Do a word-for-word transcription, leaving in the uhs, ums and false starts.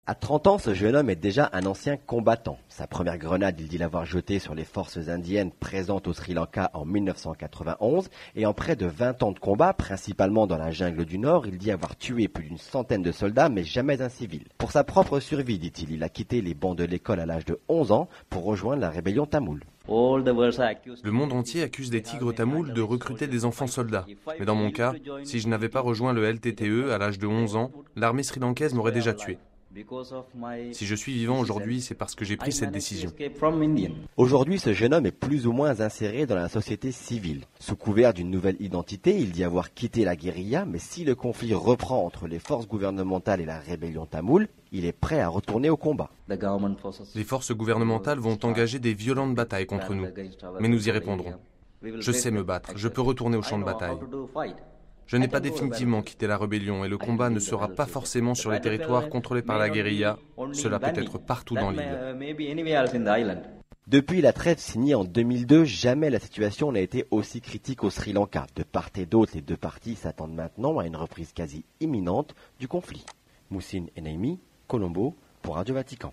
À trente ans, ce jeune homme est déjà un ancien combattant. Sa première grenade, il dit l'avoir jetée sur les forces indiennes présentes au Sri Lanka en mille neuf cent quatre-vingt-onze. Et en près de vingt ans de combat, principalement dans la jungle du Nord, il dit avoir tué plus d'une centaine de soldats, mais jamais un civil. Pour sa propre survie, dit-il, il a quitté les bancs de l'école à l'âge de onze ans pour rejoindre la rébellion tamoule. Le monde entier accuse des tigres tamouls de recruter des enfants soldats. Mais dans mon cas, si je n'avais pas rejoint le L T T E à l'âge de onze ans, l'armée sri-lankaise m'aurait déjà tué. Si je suis vivant aujourd'hui, c'est parce que j'ai pris cette décision. Aujourd'hui, ce jeune homme est plus ou moins inséré dans la société civile. Sous couvert d'une nouvelle identité, il dit avoir quitté la guérilla, mais si le conflit reprend entre les forces gouvernementales et la rébellion tamoule, il est prêt à retourner au combat. Les forces gouvernementales vont engager des violentes batailles contre nous, mais nous y répondrons. Je sais me battre, je peux retourner au champ de bataille. Je n'ai pas définitivement quitté la rébellion et le combat ne sera pas forcément sur les territoires contrôlés par la guérilla, cela peut être partout dans l'île. Depuis la trêve signée en deux mille deux, jamais la situation n'a été aussi critique au Sri Lanka. De part et d'autre, les deux parties s'attendent maintenant à une reprise quasi imminente du conflit. Moussine Enaimi, Colombo, pour Radio Vatican.